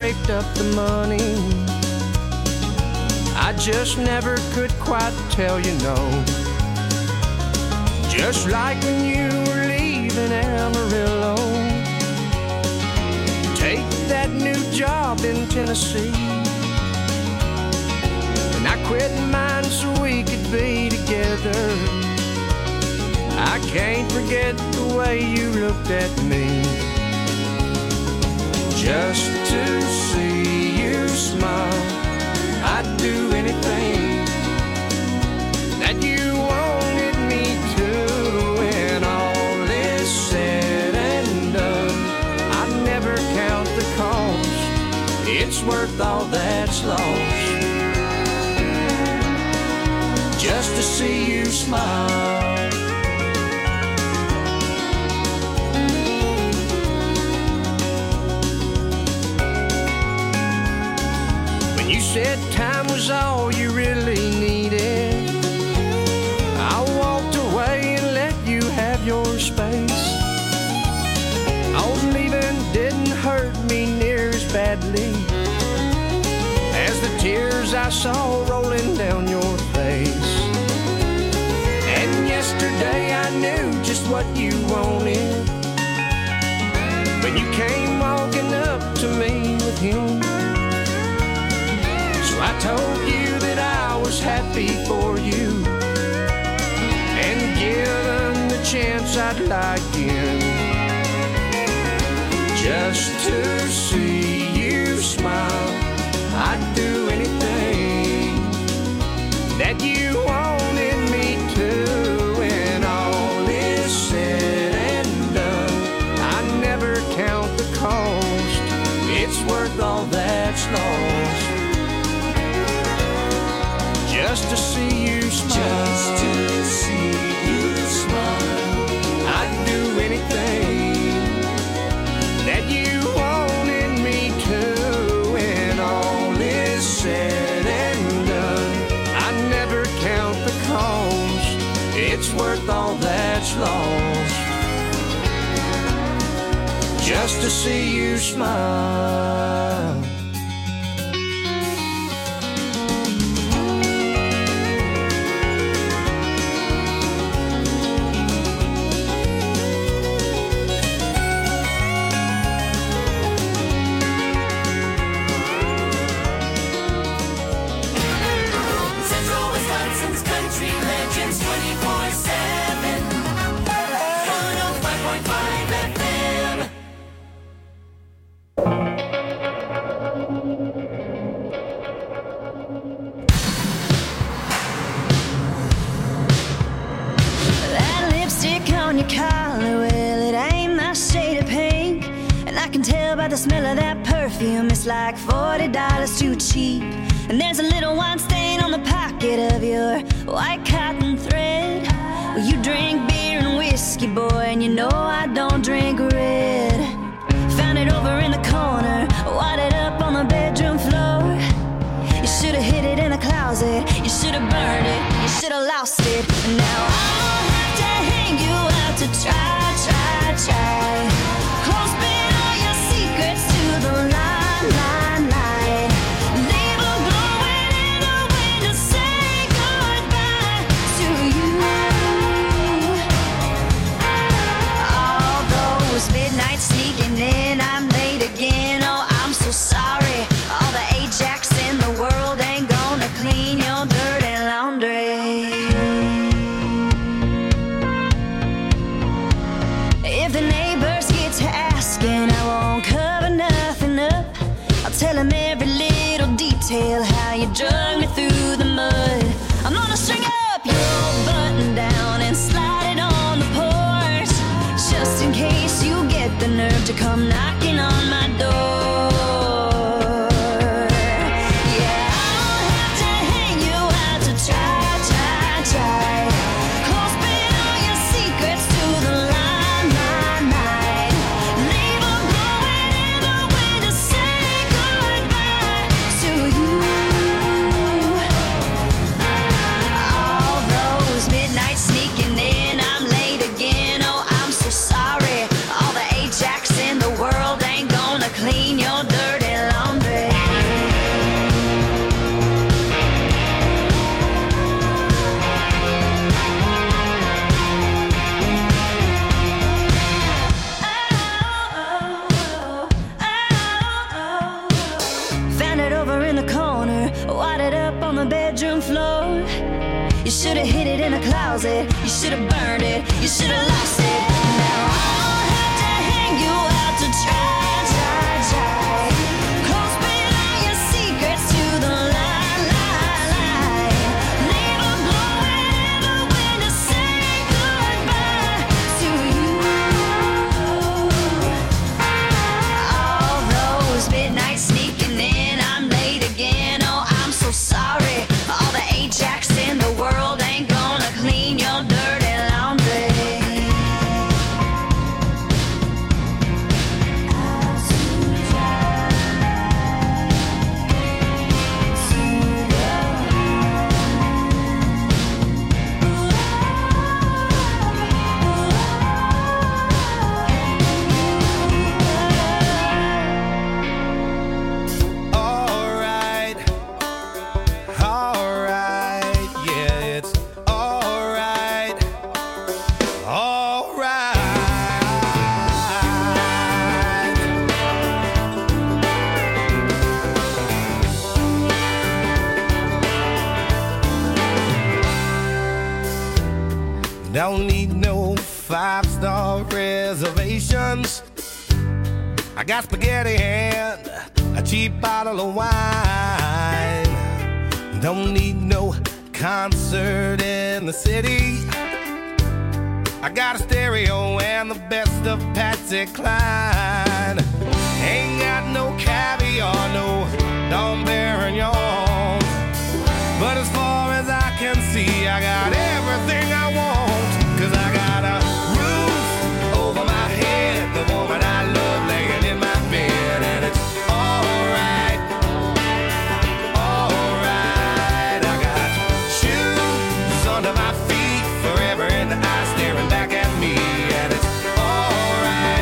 picked up the money. I just never could quite tell you no. Just like when you were leaving Amarillo, take that new job in Tennessee. And I quit mine so we could be together. I can't forget the way you looked at me. Just to see you smile, I'd do anything that you wanted me to. When all is said and done, I'd never count the cost. It's worth all that's lost, just to see you smile. You said time was all you really needed. I walked away and let you have your space. Oh, leaving didn't hurt me near as badly as the tears I saw rolling down your face. And yesterday I knew just what you wanted when you came walking up to me with him. I told you that I was happy for you, and given the chance I'd lie again, just to see you smile. I'd do anything that you wanted me to. When all is said and done, I never count the cost. It's worth all that's lost, just to see you smile. Just to see you smile. I'd do anything that you wanted me to. When all is said and done, I never count the cost. It's worth all that's lost, just to see you smile. The smell of that perfume, it's like $40 too cheap. And there's a little wine stain on the pocket of your white cotton thread. Well, you drink beer and whiskey, boy, and you know I don't drink red. Found it over in the corner, wadded up on the bedroom floor. You should've hid it in a closet, you should've burned it, you should've lost it. And now I'll have to hang you out to try. Clothespin all your secrets to the line. Leave a glowing in a way to say goodbye to you. All those midnights sneaking in, I'm late again. Oh, I'm so sorry. All the Ajax in the world ain't gonna clean your dirty laundry. If the neighbors get to asking, I won't cover nothing up. I'll tell them every little detail, how you drug me through the mud. I'm gonna string up your button down and slide it on the porch, just in case you get the nerve to come knocking on my door. Yeah, I'll have to hang you out to try. Clothespin all your secrets to the line. Leave a glowing in a way to say goodbye to you. should've hid it in a closet. You should've burned it. You should've lost it. Now I'll have to hang you out to dry. Close below your secrets to the light. Leave a glowing ever when to say goodbye to you. All those midnights sneaking in, I'm late again. Oh, I'm so sorry. All the Ajax in the world ain't gonna clean your dirty laundry. Alright, alright, yeah, it's alright, alright. Don't need no 5-star reservations. I got spaghetti and a cheap bottle of wine. Don't need no concert in the city. I got a stereo and the best of Patsy Cline. Ain't got no caviar, no Dom Perignon. But as far as I can see, I got everything I want. 'Cause I got a roof over my head, the woman I love laying in my bed, and it's alright, alright. I got shoes under my feet, forever in the eyes staring back at me, and it's alright,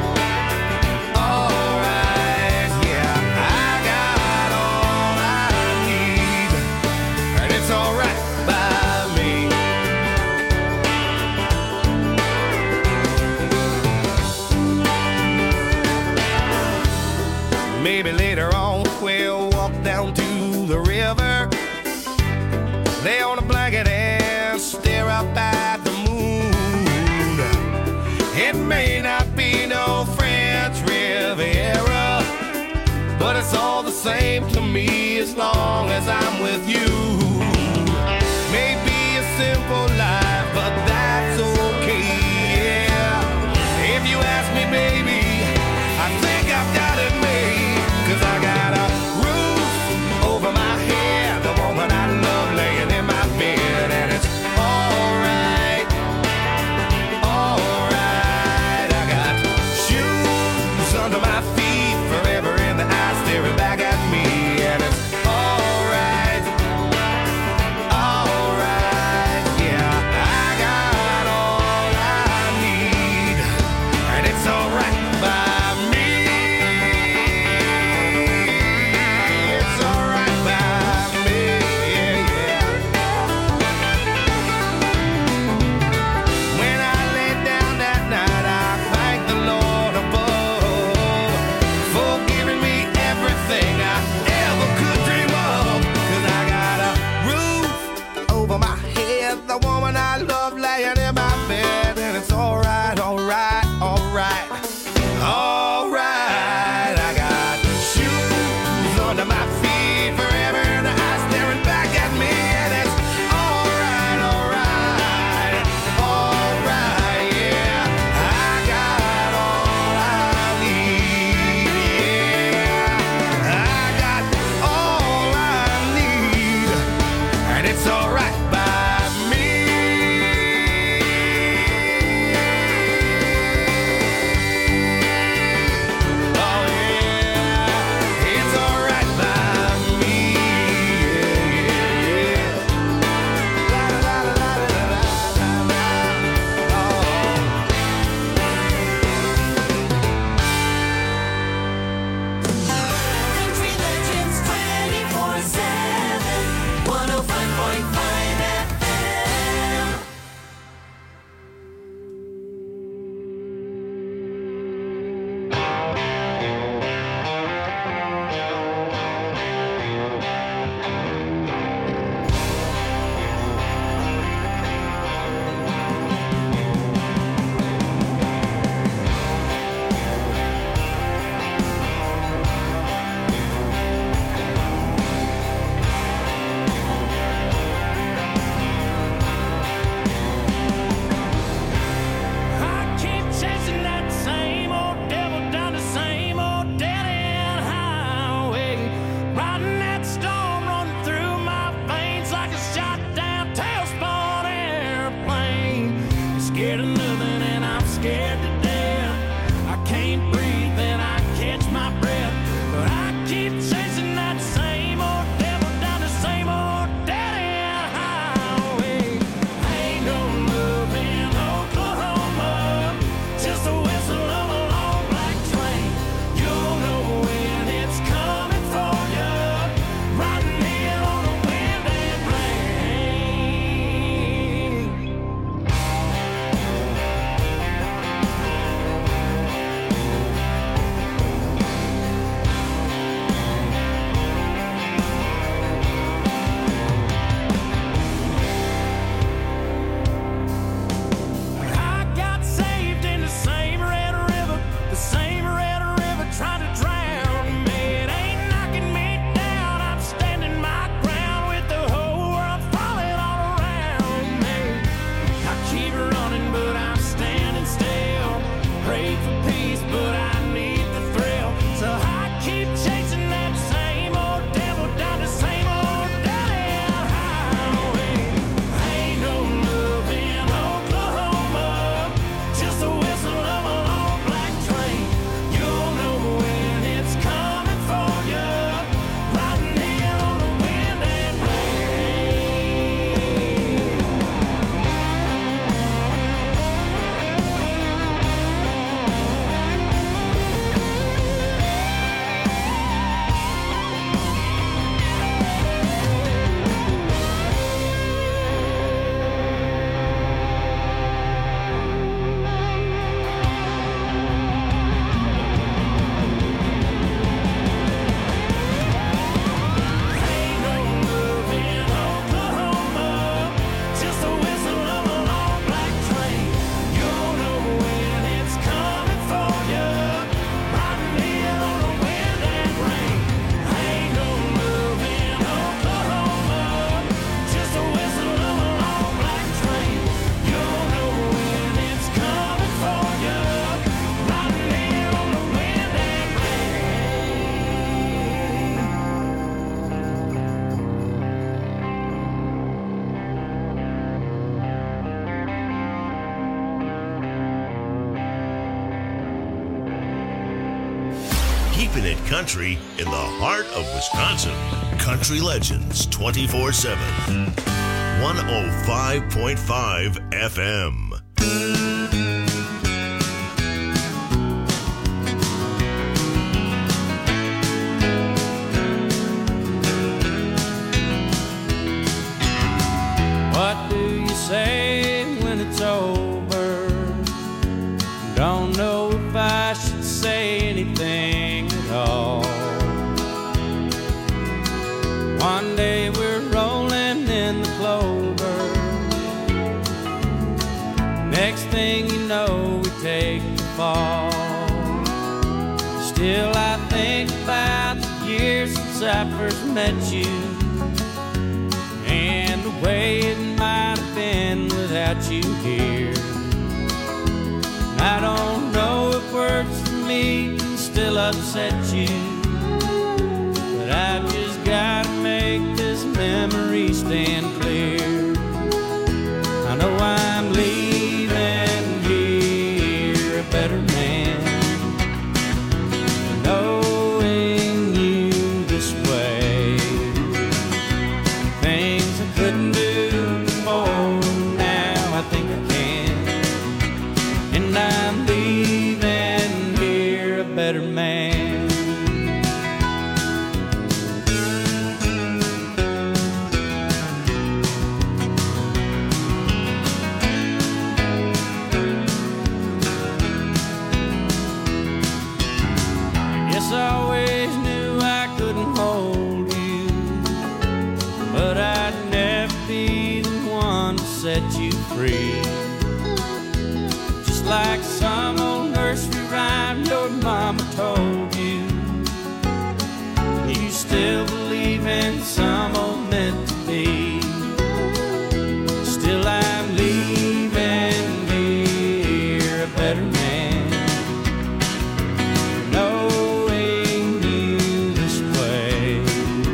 alright. Yeah, I got all I need, and it's alright by me. Maybe later on we'll walk down to the river, lay on a blanket and stare up at the moon. It may not be no French Riviera, but it's all the same to me as long as I'm with you. Maybe a simple life, but that's okay, yeah. If you ask me, baby, I think I've got it made. 'Cause I got a roof over my head, the woman I love laying in my bed, and it's alright, alright. I got shoes under my feet, forever in the eyes staring back at me, and it's alright, alright. Yeah, country in the heart of Wisconsin. Country Legends 24/7. 105.5 FM. What do you say when it's over? Don't know if I should say anything at all. One day we're rolling in the clover. Next thing you know, we take the fall. Still I think about the years since I first met you, and the way it might have been without you here. I don't know if words for me can still upset you, but I've just gotta make this memory stand clear. I know I'm leaving here a better man, knowing you this way. Things I couldn't do before, now I think I can. And I'm leaving here a better man. Guess I always knew I couldn't hold you, but I'd never be the one to set you free. Just like some old nursery rhyme your mama told you, you still believe in some old meant to be. Still I'm leaving here a better man, knowing you this way.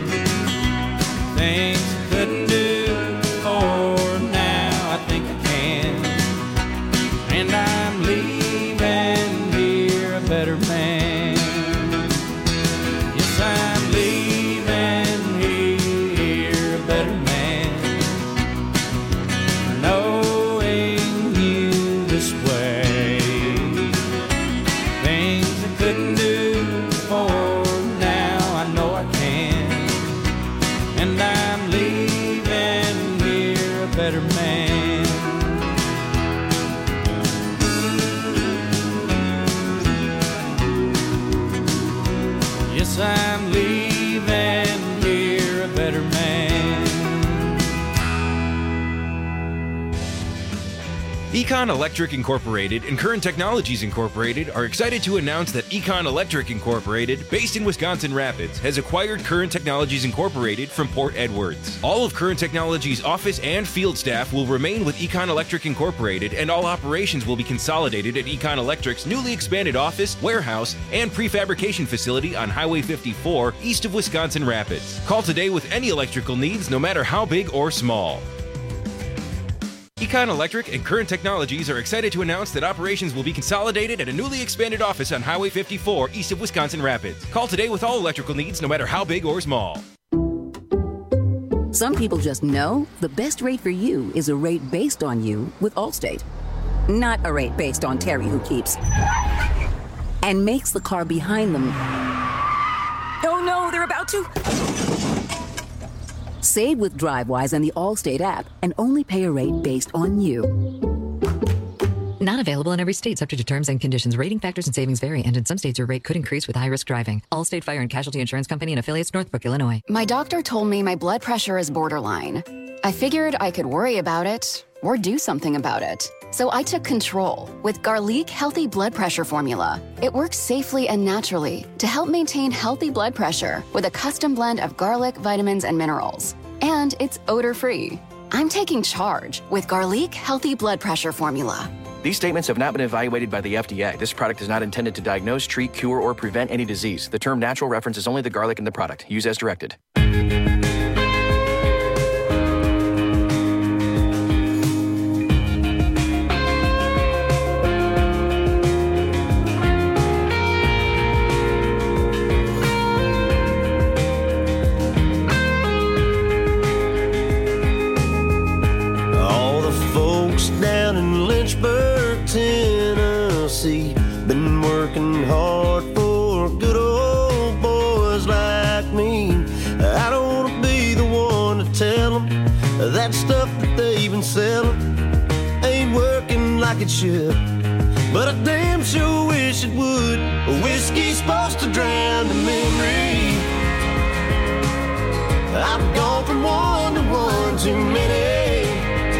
Things I couldn't do before, now I think I can. And I'm leaving here a better man. Yes, I'm leaving here a better man, knowing you this way. Things I couldn't do before, now I know I can. And I'm leaving here a better man. Yes, I'm leaving here a better man. Econ Electric Incorporated and Current Technologies Incorporated are excited to announce that Econ Electric Incorporated, based in Wisconsin Rapids, has acquired Current Technologies Incorporated from Port Edwards. All of Current Technologies' office and field staff will remain with Econ Electric Incorporated, and all operations will be consolidated at Econ Electric's newly expanded office, warehouse, and prefabrication facility on Highway 54 east of Wisconsin Rapids. Call today with any electrical needs, no matter how big or small. Econ Electric and Current Technologies are excited to announce that operations will be consolidated at a newly expanded office on Highway 54 east of Wisconsin Rapids. Call today with all electrical needs, no matter how big or small. Some people just know the best rate for you is a rate based on you with Allstate. Not a rate based on Terry who keeps and makes the car behind them. Oh no, they're about to. Save with DriveWise and the Allstate app and only pay a rate based on you. Not available in every state, subject to terms and conditions. Rating factors and savings vary, and in some states your rate could increase with high-risk driving. Allstate Fire and Casualty Insurance Company and affiliates, Northbrook, Illinois. My doctor told me my blood pressure is borderline. I figured I could worry about it or do something about it. So I took control with Garlic Healthy Blood Pressure Formula. It works safely and naturally to help maintain healthy blood pressure with a custom blend of garlic, vitamins, and minerals. And it's odor-free. I'm taking charge with Garlic Healthy Blood Pressure Formula. These statements have not been evaluated by the FDA. This product is not intended to diagnose, treat, cure, or prevent any disease. The term natural references only the garlic in the product. Use as directed. me. I don't wanna be the one to tell them that stuff that they've been selling ain't working like it should. But I damn sure wish it would. Whiskey's supposed to drown the memory. I've gone from one to one too many.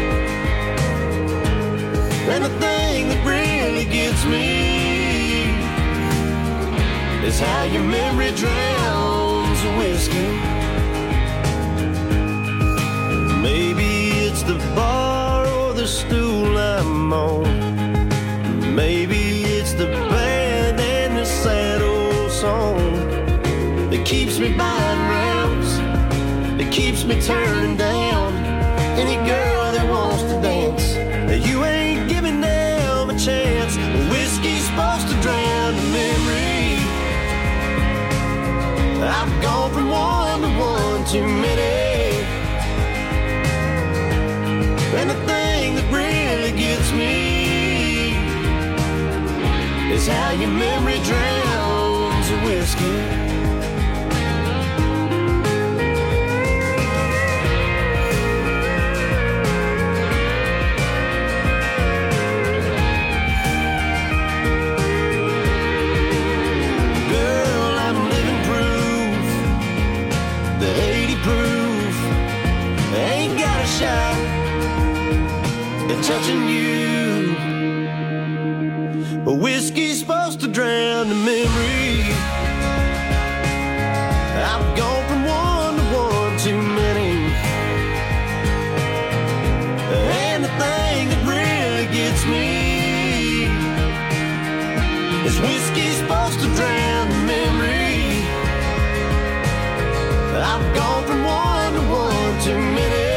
And the thing that really gets me is how your memory drowns the whiskey. Maybe it's the bar or the stool I'm on. Maybe it's the band and the sad old song that keeps me buying rounds, that keeps me turning down any girl that wants to dance. You ain't giving them a chance. Whiskey's supposed to drown the memory. I've gone from one to one too many. And the thing that really gets me is how your memory drowns the whiskey. Touching you, but whiskey's supposed to drown the memory. I've gone from one to one too many. And the thing that really gets me is whiskey's supposed to drown the memory. I've gone from one to one too many.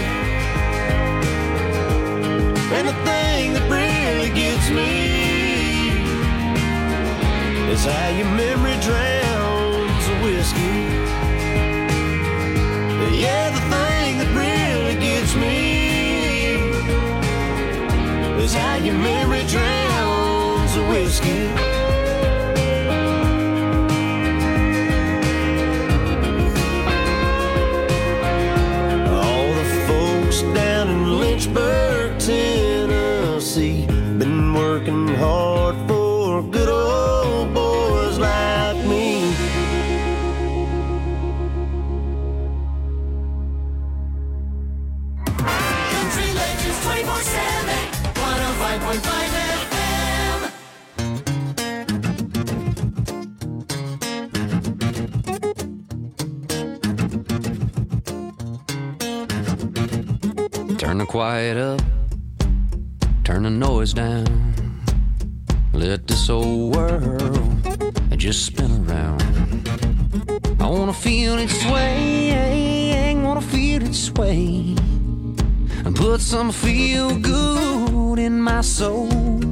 And the thing that really gets me is how your memory drowns the whiskey. Yeah, the thing that really gets me is how your memory drowns the whiskey. All the folks down in Lynchburg, Tennessee, been working hard for good old boys like me. Country Legends 24/7, 105.5 FM. Turn the quiet up, turn the noise down. Let this old world just spin around. I wanna feel it sway, wanna feel it sway, and put some feel good in my soul.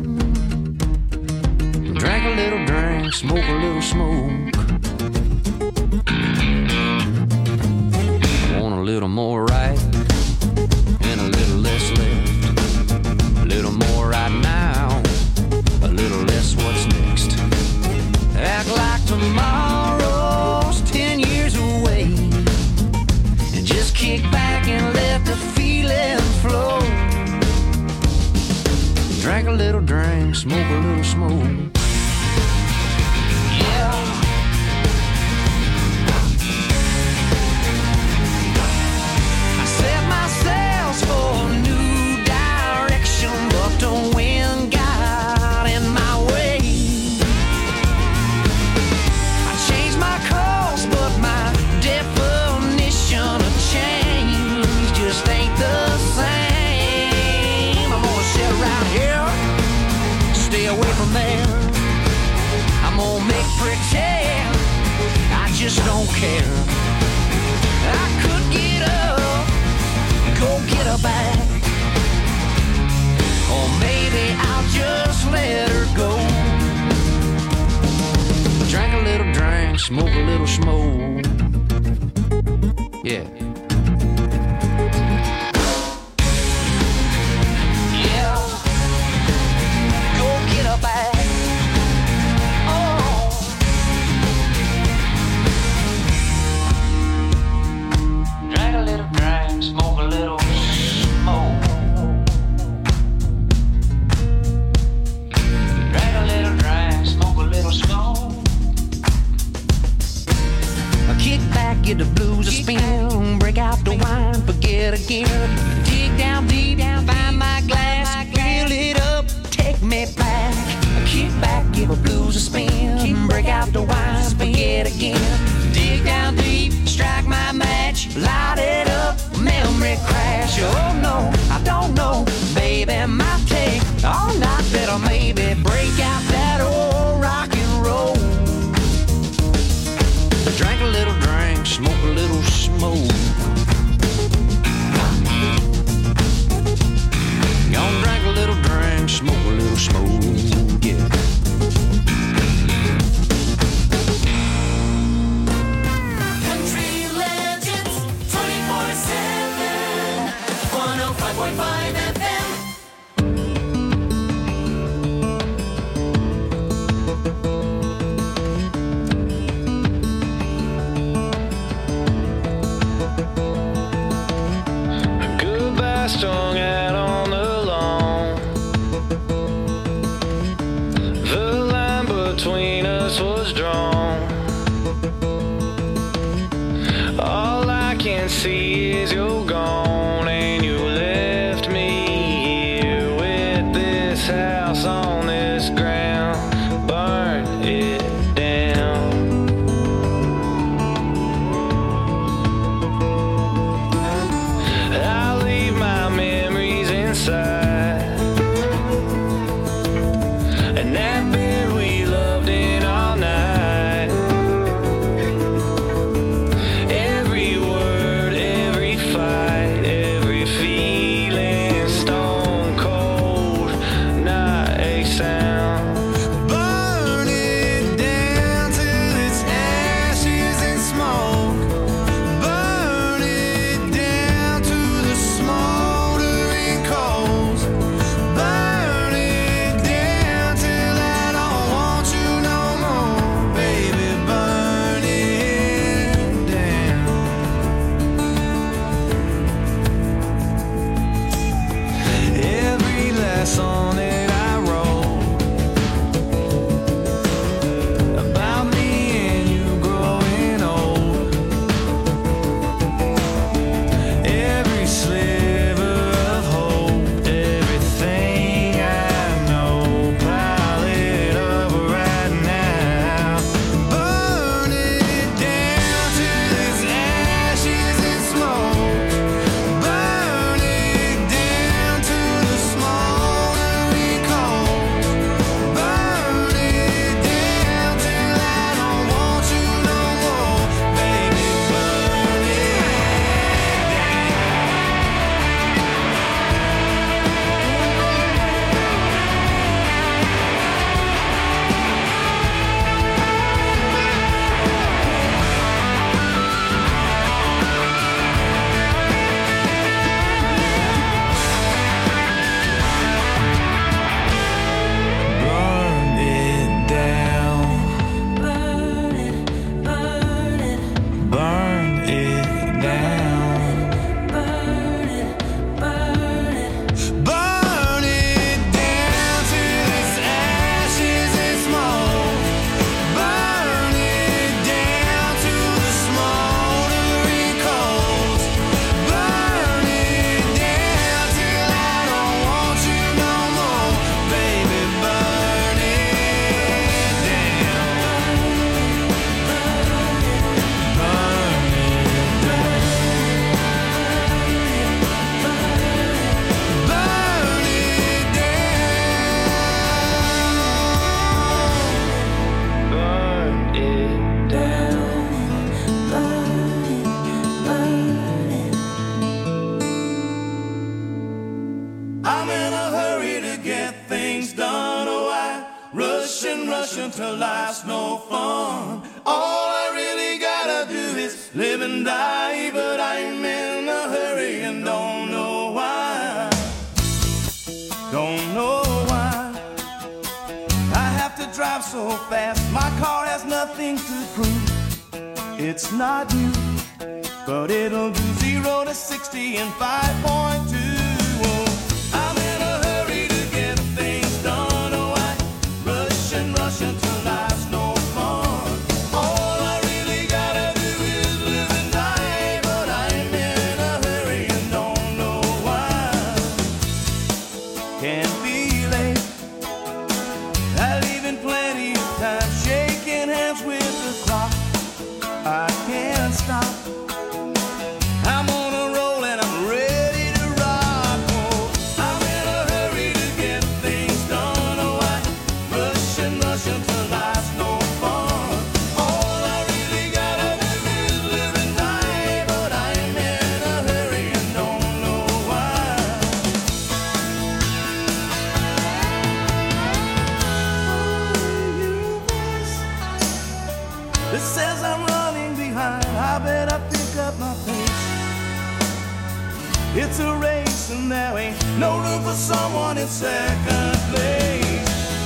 Drink a little drink, smoke a little smoke. Want a little more right and a little less left. A little more right now, a little less what's next. Act like tomorrow's 10 years away, and just kick back and let the feeling flow. Drink a little drink, smoke a little smoke. Yeah. I set my sails for a new direction, but the wind got in my way. I changed my course, but my definition of change just ain't the same. I'm gonna sit around here, stay away from there. I'm gonna make pretend I just don't care. I could get up, go get her back, or maybe I'll just let her go. Drink a little drink, smoke a little smoke. Yeah. Yeah. Go get her back. Oh. give the blues a spin. Break out the wine, forget again. Dig down deep, find my glass, fill it up, take me back. Kick back, give the blues a spin. Break out the wine, forget again. Dig down deep, strike my match, light it up, memory crash. Oh no, I don't know, baby, might take all night, better maybe break out that old rock and roll. Drink a little drink, smoke a little smoke. Gonna drink a little drink, smoke a little smoke, yeah. Country Legends 24/7 105.5 FM. Goodbye strung out on the lawn. The line between us was drawn. All I can see is you're gone, and you left me here with this house on this ground. Burn it down. I'll leave my memories inside, and that bed we loved in all night. Every word, every fight, every feeling, stone cold, not a sound. Burn it down till it's ashes and smoke. Burn it down to the smoldering coals. Burn it down till I don't want you no more, baby. Burn it down. Every last song that I wrote about me and you growing old. Every sliver of hope, everything I know, pile it up right now. Burn it down till it's ashes and smoke. Burn it down to the smoldering coals. Burn it down till I don't want you no more, baby. Burn it Burn it down. Burn it, burn it. Burn it down. Burn it, burn it. Burn it down till it's ashes and smoke. Burn it down to the smoldering coals. Burn it down till I don't want you no more, baby. Burn it down. Burn it down. Burn it I'm in a hurry to get things done. Oh, I rush and rush until life's no fun. All I really gotta do is live and die, but I'm in a hurry and don't know why. Don't know why I have to drive so fast. My car has nothing to prove. It's not new, but it'll do 0 to 60 in 5.2. Oh, I'm in a hurry to get things done. Oh, I rush and rush until life's no fun. All I really gotta do is live and stop. I'm on a roll and I'm ready to rock. Oh, I'm in a hurry to get things done. Oh, I rush until life's no fun. All I really gotta do is live and die, but I'm in a hurry and don't know why. It says I'm running behind, I better pick up my pace. It's a race and there ain't no room for someone in second place.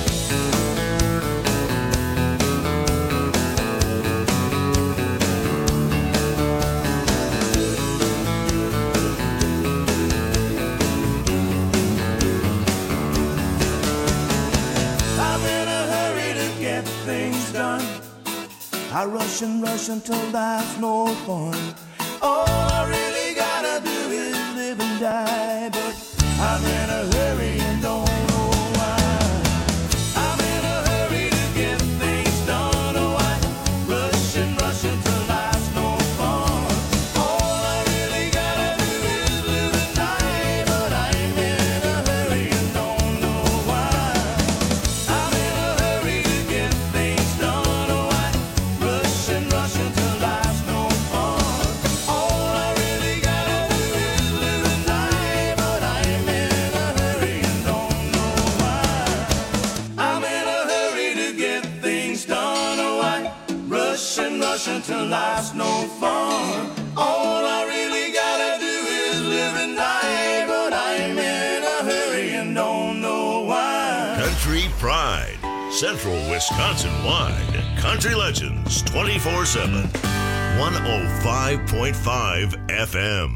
I'm in a hurry to get things done. I rush until life's no fun. All I really gotta do is live and die, but I'm in a hurry and don't know why. I'm in a hurry to get things done. Oh, I rush until life's no fun. All I really gotta do is live and die, but I'm in a hurry and don't know why. I'm in a hurry to get things done. Oh, I rush until life's no fun. All I really gotta do is live and die, but I'm in a hurry and don't know why. I'm in a hurry to get things done. Oh, I rush until life's no fun. All I really gotta do is live and die, but I'm in a hurry and don't know why. Country Pride, Central Wisconsin-wide. Country Legends 24/7. 105.5 FM.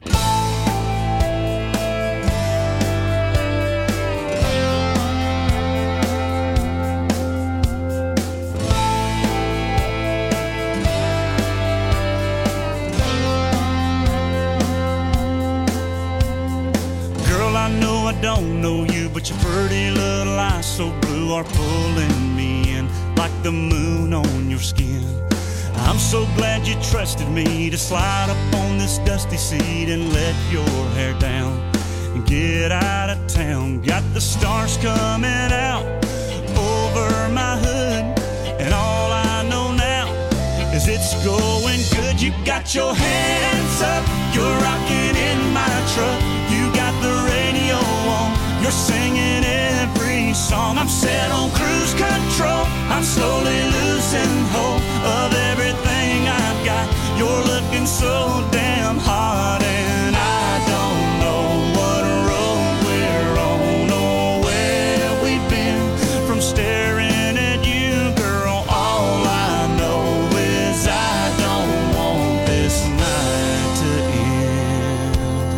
Girl, I know I don't know you, but your pretty little eyes so blue are pulling me in like the moon on your skin. I'm so glad you trusted me to slide up on this dusty seat and let your hair down and get out of town. Got the stars coming out over my hood, and all I know now is it's going good. You got your hands up, you're rocking in my truck. You got the radio on, you're singing every song. I'm set on cruise control, I'm slowly losing hope of everything I've got. You're looking so damn hot, and I don't know what road we're on or where we've been. From staring at you, girl, all I know is I don't want this night to end.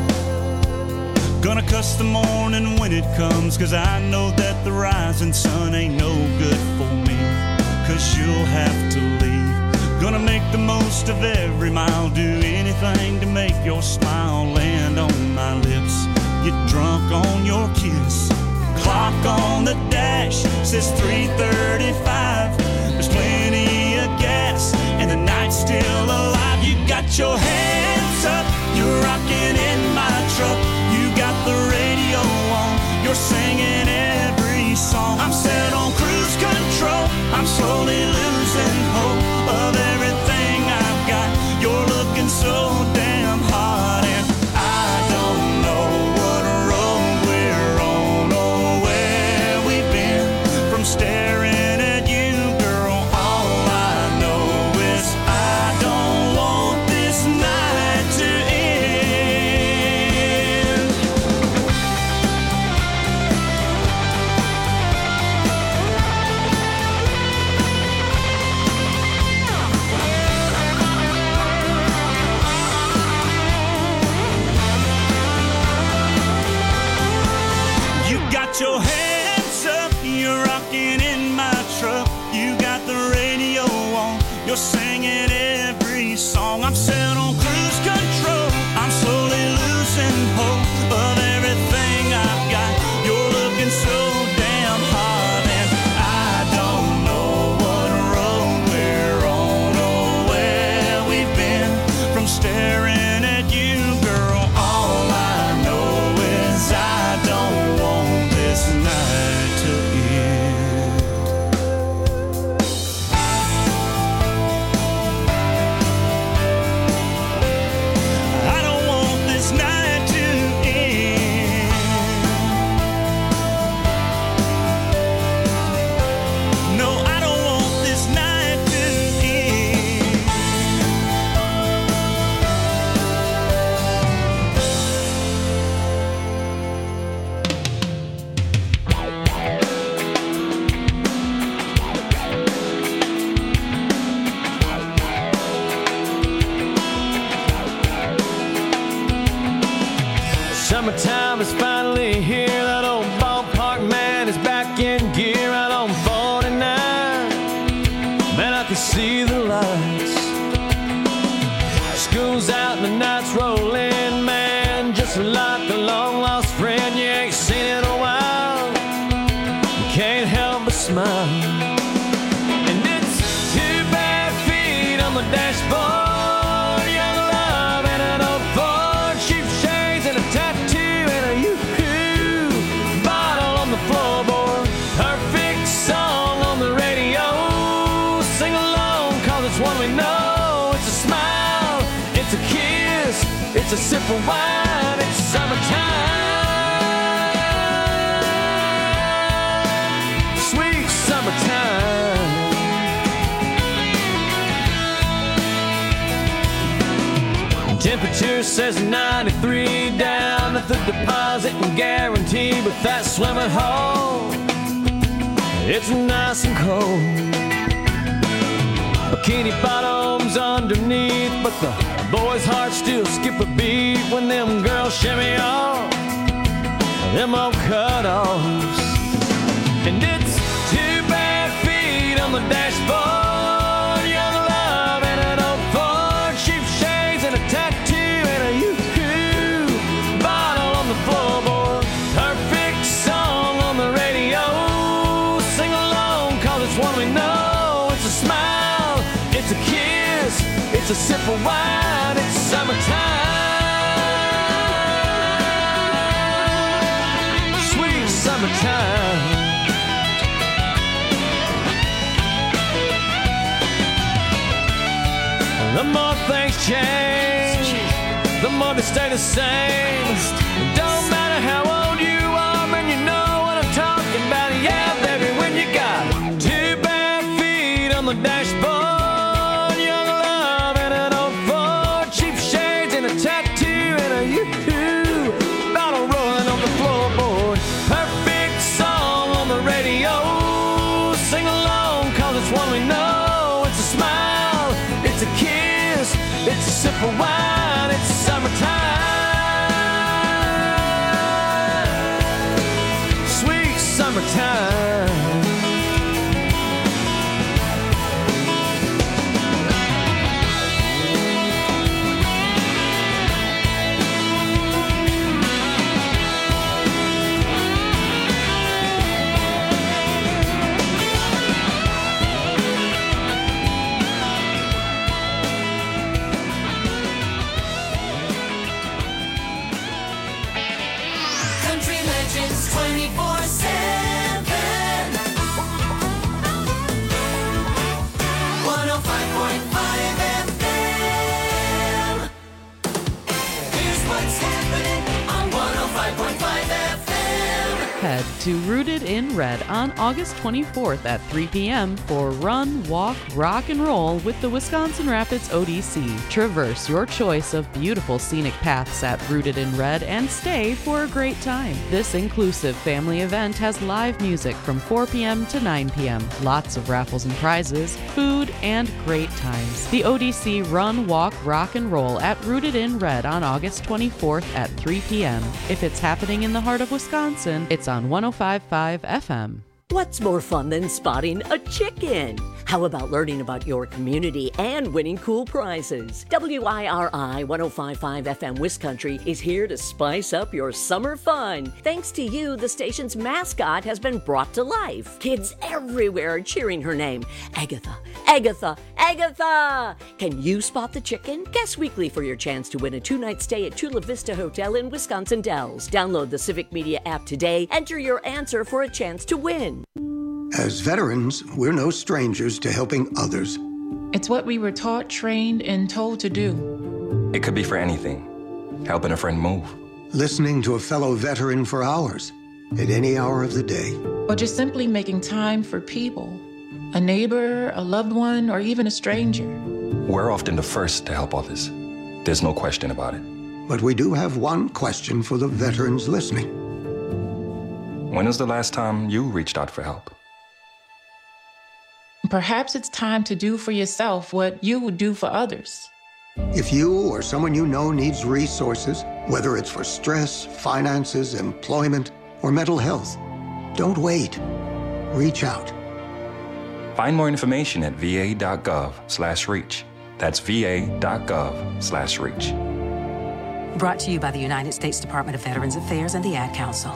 Gonna cuss the morning when it comes, 'cause I know that the rising sun ain't no good for me, 'cause you'll have to leave. Gonna make the most of every mile, do anything to make your smile land on my lips. Get drunk on your kiss. Clock on the dash says 3:35. There's plenty of gas and the night's still alive. You got your hands up, you're rocking in my truck. You got the radio on, you're singing every song. I'm set on cruise control, I'm slowly losing hope of everything I've got. You're looking so damn hot, and I don't know what road we're on or where we've been. From staring at you, girl, all I know is I don't want this night to end. staring at you, girl. All I know is I don't want this night to end. I don't want this night to end. No, I don't want this night to end. Summertime is finally here. That old ballpark man is back in gear out on 49. Man, I can see the lights. School's out and the night's rolling, man. Just like a long lost friend you ain't seen in a while. You can't help but smile. And it's 2 bare feet on the dashboard. Young love and an old Ford, cheap shades and a tattoo and a yoo-hoo bottle on the floorboard. Perfect song on the radio. Sing along, cause it's one we know. It's a smile, it's a kiss, it's a sip of wine. It's summertime, sweet summertime. Temperature says 93 down at the deposit and guarantee, but that swimming hole, it's nice and cold. Bikini bottoms underneath, but the boys' hearts still skip a beat when them girls shimmy off them old cutoffs. And it's 2 bare feet on the dashboard. Young love and an old Ford, cheap shades and a tattoo and a yoo-hoo bottle on the floorboard. Perfect song on the radio. Sing along, cause it's one we know. It's a smile, it's a kiss, it's a sip of wine. It's summertime, sweet summertime. The more things change, the more they stay the same. It don't matter how old you are, man, you know what I'm talking about. Yeah, baby, when you got 2 bare feet on the dashboard. Young love and an old Ford, cheap shades and a tattoo and a yoo-hoo bottle rolling on the floorboard. Perfect song on the radio. Sing along, cause it's one we know. It's a smile, it's a kiss, it's a sip of wine. It's summertime, sweet summertime. Country Legends 24/7. 105.5 FM. Here's what's happening on 105.5 FM. Head to Rooted in Red on August 24th at 3 p.m. for Run, Walk, Rock and Roll with the Wisconsin Rapids ODC. Traverse your choice of beautiful scenic paths at Rooted in Red and stay for a great time. This inclusive family event has live music from 4 p.m. to 9 p.m., lots of raffles and prizes, food, and great times. The ODC Run, Walk, Rock and Roll at Rooted in Red on August 24th at 3 p.m. If it's happening in the heart of Wisconsin, it's on 105.5 FM. What's more fun than spotting a chicken? How about learning about your community and winning cool prizes? WIRI 105.5 FM Wiscountry is here to spice up your summer fun. Thanks to you, the station's mascot has been brought to life. Kids everywhere are cheering her name. Agatha, Agatha, Agatha! Can you spot the chicken? Guess weekly for your chance to win a 2-night stay at Chula Vista Hotel in Wisconsin Dells. Download the Civic Media app today. Enter your answer for a chance to win. As veterans, we're no strangers to helping others. It's what we were taught, trained, and told to do. It could be for anything. Helping a friend move. Listening to a fellow veteran for hours, at any hour of the day. Or just simply making time for people. A neighbor, a loved one, or even a stranger. We're often the first to help others. There's no question about it. But we do have one question for the veterans listening. When was the last time you reached out for help? Perhaps it's time to do for yourself what you would do for others. If you or someone you know needs resources, whether it's for stress, finances, employment, or mental health, don't wait. Reach out. Find more information at va.gov/reach. That's va.gov/reach. Brought to you by the United States Department of Veterans Affairs and the Ad Council.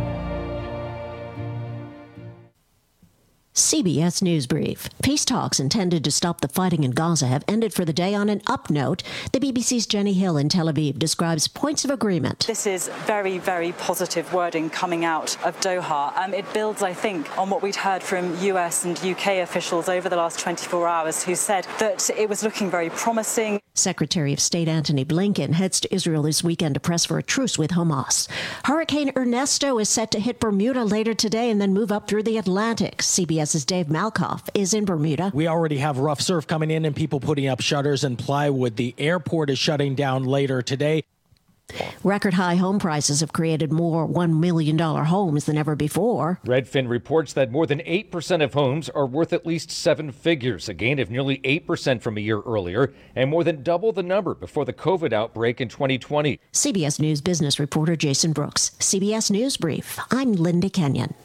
CBS News Brief. Peace talks intended to stop the fighting in Gaza have ended for the day on an up note. The BBC's Jenny Hill in Tel Aviv describes points of agreement. This is very, very positive wording coming out of Doha. It builds, I think, on what we'd heard from US and UK officials over the last 24 hours who said that it was looking very promising. Secretary of State Antony Blinken heads to Israel this weekend to press for a truce with Hamas. Hurricane Ernesto is set to hit Bermuda later today and then move up through the Atlantic. CBS's Dave Malkoff is in Bermuda. We already have rough surf coming in and people putting up shutters and plywood. The airport is shutting down later today. Record high home prices have created more $1 million homes than ever before. Redfin reports that more than 8% of homes are worth at least 7 figures, a gain of nearly 8% from a year earlier, and more than double the number before the COVID outbreak in 2020. CBS News business reporter Jason Brooks. CBS News Brief. I'm Linda Kenyon.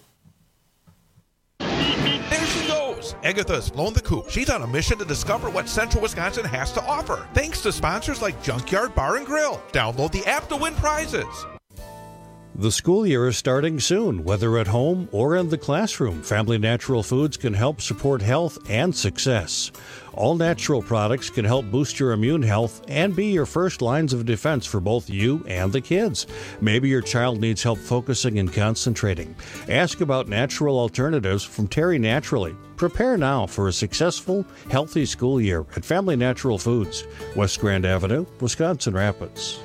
There she goes. Agatha's blown the coop. She's on a mission to discover what Central Wisconsin has to offer. Thanks to sponsors like Junkyard Bar and Grill. Download the app to win prizes. The school year is starting soon, whether at home or in the classroom. Family Natural Foods can help support health and success. All natural products can help boost your immune health and be your first lines of defense for both you and the kids. Maybe your child needs help focusing and concentrating. Ask about natural alternatives from Terry Naturally. Prepare now for a successful, healthy school year at Family Natural Foods, West Grand Avenue, Wisconsin Rapids.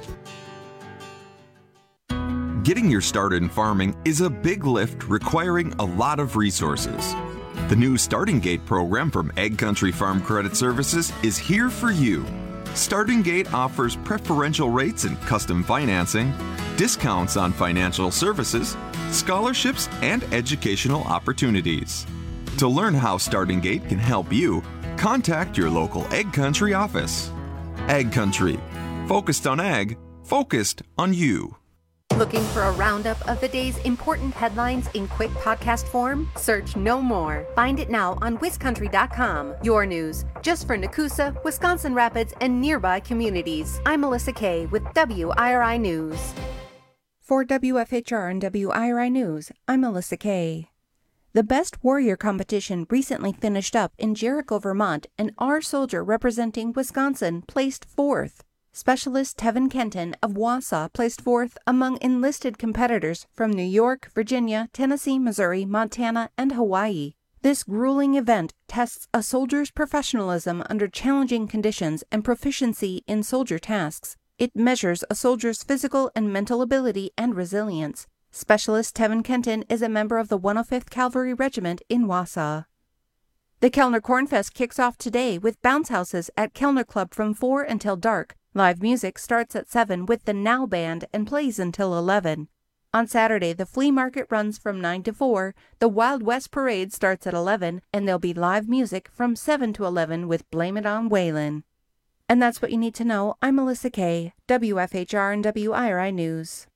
Getting your start in farming is a big lift requiring a lot of resources. The new Starting Gate program from Ag Country Farm Credit Services is here for you. Starting Gate offers preferential rates and custom financing, discounts on financial services, scholarships, and educational opportunities. To learn how Starting Gate can help you, contact your local Ag Country office. Ag Country. Focused on ag, focused on you. Looking for a roundup of the day's important headlines in quick podcast form? Search no more. Find it now on wiscountry.com. Your news, just for Nakusa, Wisconsin Rapids, and nearby communities. I'm Melissa Kay with WIRI News. For WFHR and WIRI News, I'm Melissa Kay. The Best Warrior competition recently finished up in Jericho, Vermont, and our soldier representing Wisconsin placed fourth. Specialist Tevin Kenton of Wausau placed fourth among enlisted competitors from New York, Virginia, Tennessee, Missouri, Montana, and Hawaii. This grueling event tests a soldier's professionalism under challenging conditions and proficiency in soldier tasks. It measures a soldier's physical and mental ability and resilience. Specialist Tevin Kenton is a member of the 105th Cavalry Regiment in Wausau. The Kellner Cornfest kicks off today with bounce houses at Kellner Club from 4 until dark. Live music starts at 7 with the Now Band and plays until 11. On Saturday, the flea market runs from 9 to 4, the Wild West Parade starts at 11, and there'll be live music from 7 to 11 with Blame It on Waylon. And that's what you need to know. I'm Melissa Kay, WFHR and WIRI News.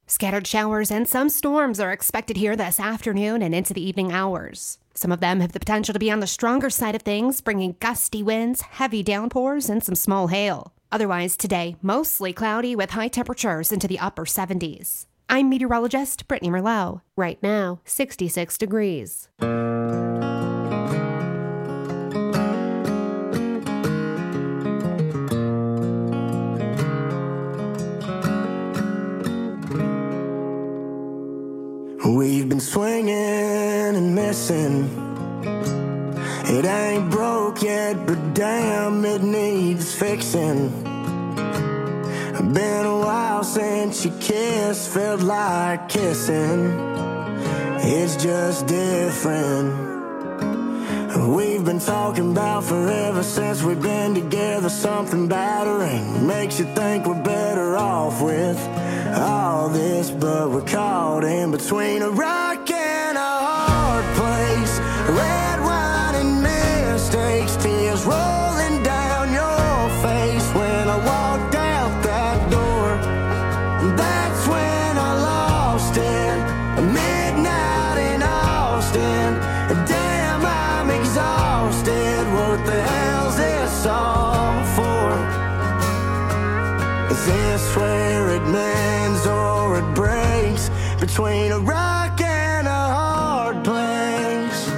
Scattered showers and some storms are expected here this afternoon and into the evening hours. Some of them have the potential to be on the stronger side of things, bringing gusty winds, heavy downpours, and some small hail. Otherwise today, mostly cloudy with high temperatures into the upper 70s. I'm meteorologist Brittany Merlot. Right now, 66 degrees. We've been swinging and missing. It ain't broke yet, but damn, it needs fixing. Been a while since you kissed, felt like kissing. It's just different. We've been talking about forever since we've been together. Something battering makes you think we're better off with all this, but we're caught in between a rock and a hard place. Red wine and mistakes, tears rolling down your face. When I walked out that door, that's when I lost it. Midnight in Austin, damn, I'm exhausted. What the hell's this all for? Is this where it mends or it breaks? Between a rock and a hard place.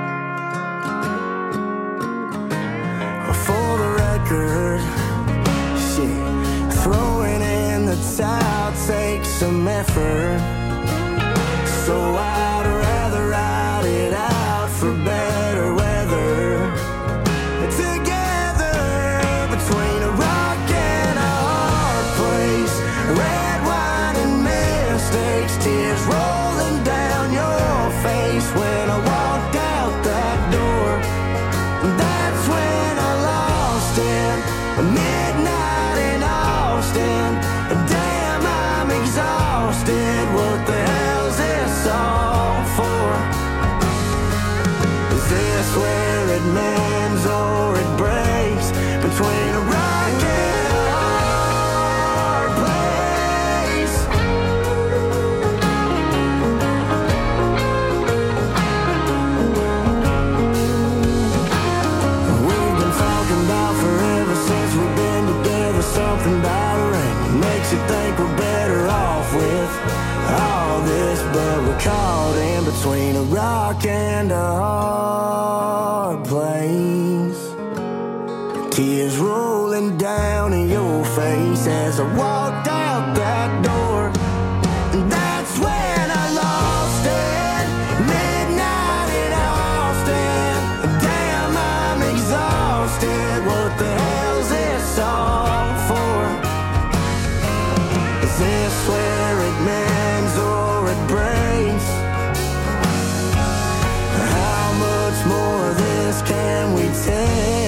For the record, shit, throwing in the towel takes some effort. So I'd rather ride it out for better weather. Together between a rock and a hard place. Red wine and mistakes, tears rolling down your face. When I walked out that door, that's when I lost it. Midnight in Austin, damn, I'm exhausted. What the hell's this all for? Is this where it mends or it breaks? Between a rock and a hard place. We've been talking about forever since we've been together. Something battering makes you think we're better off with all this, but we're caught in between a rock and a hard place. Tears rolling down in your face as I walked out that door. And that's when I lost it. Midnight in Austin. Damn, I'm exhausted. What the hell's this all for? Is this where it mends or it breaks? How much more of this can we take?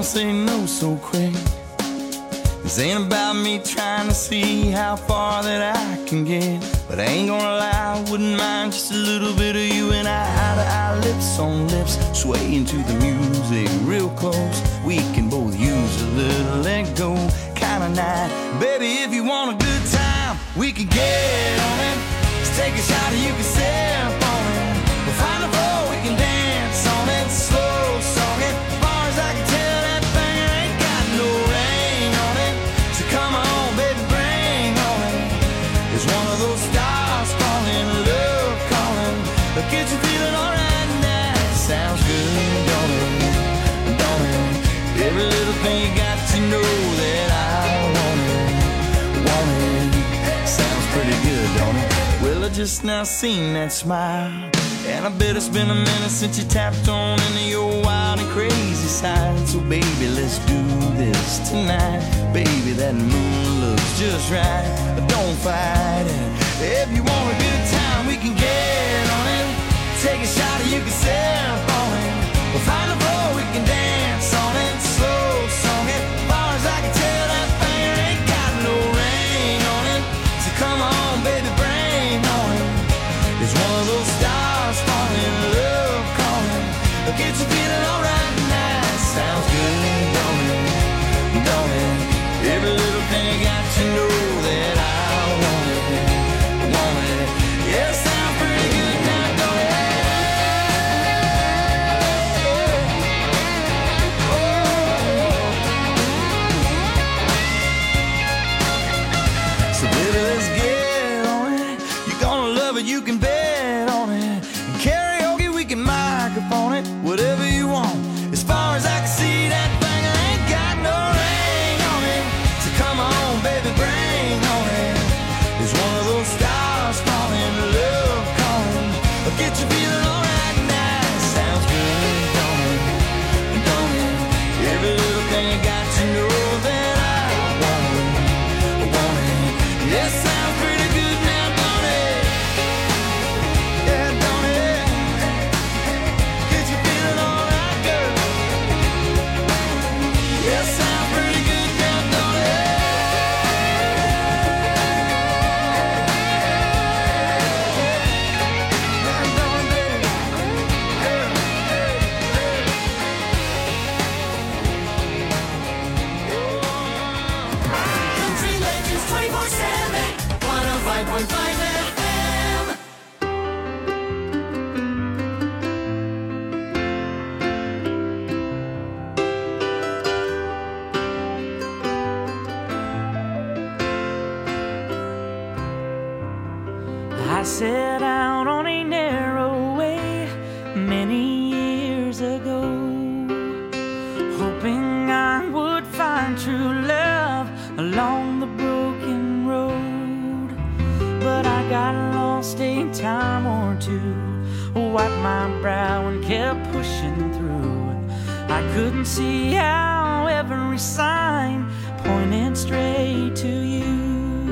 say no so quick. This ain't about me trying to see how far that I can get, but I ain't gonna lie, I wouldn't mind just a little bit of you and I, eye to eye, lips on lips, swaying to the music real close. We can both use a little let go kind of night. Baby, if you want a good time, we can get on it. Let's take a shot and you can sip on it. We'll find a floor, we can dance on it, slow song it. As far as I can tell, that thing ain't got no ring on it. So come on, baby, bring on it. It's one of those stars falling, love calling. But get you feeling alright now. Sounds good, don't it? Don't it? Every little thing you got to know that I want it. Want it. Sounds pretty good, don't it? Well, I just now seen that smile, and I bet it's been a minute since you tapped on into your wild and crazy side. So baby, let's do this tonight. Baby, that moon looks just right, but don't fight it. If you want a good time, we can get on it. Take a shot and you can sip on it. We'll find a floor, we can dance on it, slow song it. As far as I can tell, that thing ain't got no ring on it. So come on, baby, bring on it. It's one of those stars falling, love calling. Get you feeling alright now. Sounds good, don't it? Don't it? Every little thing I got to know that I want it. Want it. Yeah, sounds pretty good now, don't it? So baby, let's get on it. You're gonna love it, you can bet on it. Karaoke, we can microphone it, whatever you want. As far as I can see, that thing ain't got no ring on it. So come on, baby, bring on it. It's one of those stars falling, love calling. Get you feeling alright now. Sounds good, don't it? Don't it? Every little thing I got to know that I want it. Want it. Yeah, sounds pretty good now, don't it? Yeah, don't it? Get you feeling alright, girl? Yeah, sounds pretty good now, don't it? Country Legends 24/7, 105.5 FM. I set out on a narrow way many years ago, hoping I would find true love along the broken road. But I got lost a time or two, wiped my brow and kept pushing through. I couldn't see how every sign pointed straight to you.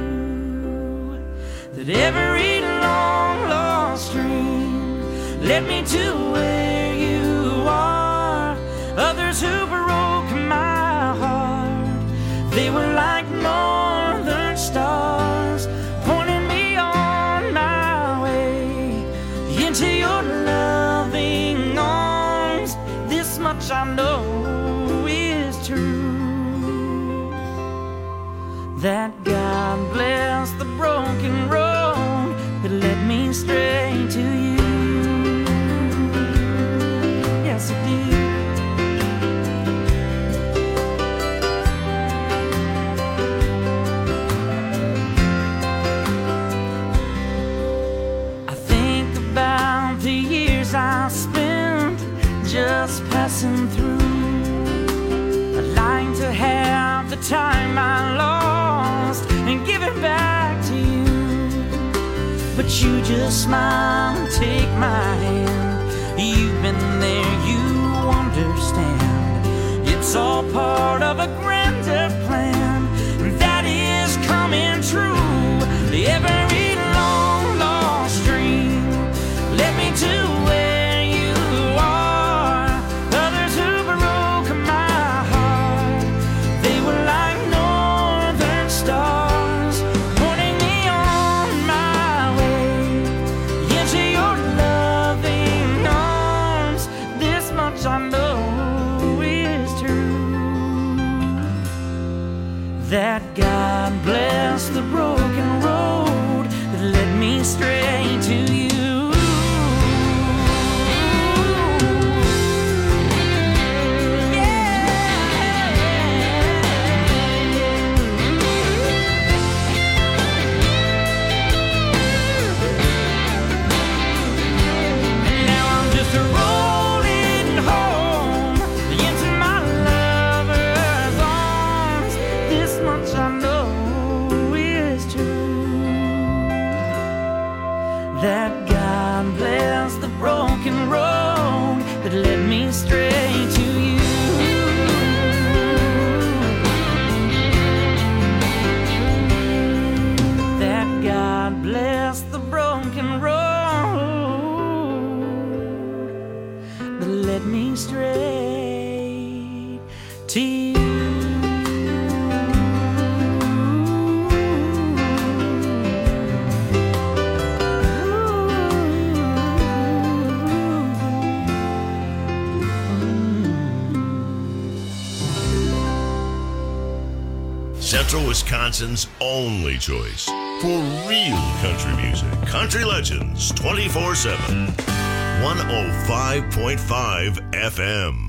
That every long lost dream led me to where you are. Others who broke my heart, they were like northern stars, pointing me on my way into your loving arms. This much I know is true, that God bless the broken road that led me straight to you. Yes, it did. I think about the years I spent just passing through. I'd like to have the time I lost and give it back to you. But you just smile and take my hand. You've been there, you understand. It's all part of a grander plan that is coming true. Every long lost dream led me to where you are. Others who broke my heart, that God bless the broken road that led me straight to you. Central Wisconsin's only choice for real country music. Country Legends 24/7. 105.5 FM.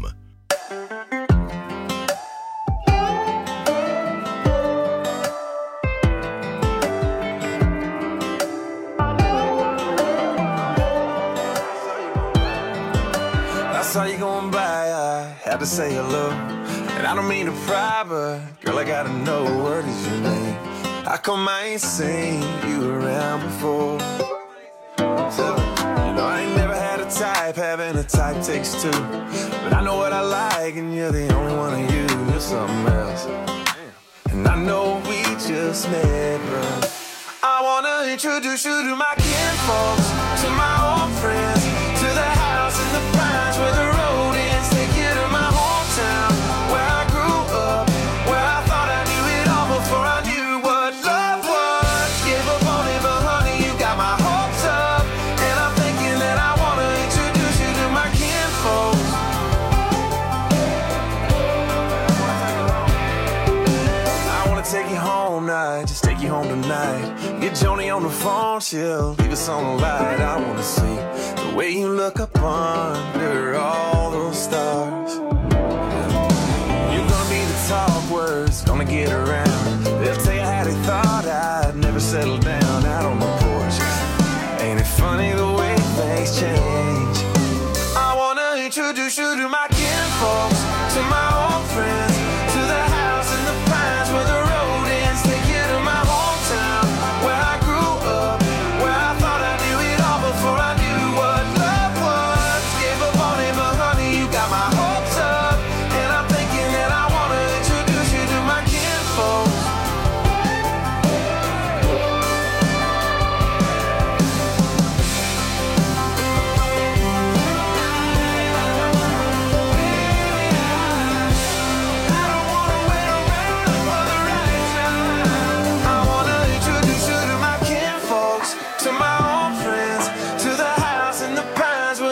I saw you going by, I had to say hello. And I don't mean to pry, but girl, I gotta know, what is your name? How come I ain't seen you around before? So, you know, I ain't never had a type, having a type takes two. But I know what I like, and you're the only one of you, you're something else. And I know we just met, but I wanna introduce you to my kinfolks, to my old friends, to the house in the pines where the road ends. Take you to my hometown, where I grew up, where I thought I knew it all before I knew what love was. Gave up on it, but honey, you got my hopes up. And I'm thinking that I wanna introduce you to my kinfolks. I wanna take you home now, just take you home tonight. Get Joni on the phone, she'll leave us on the light. I wanna see the way you look up under all those stars. You're gonna be the talk words, gonna get around.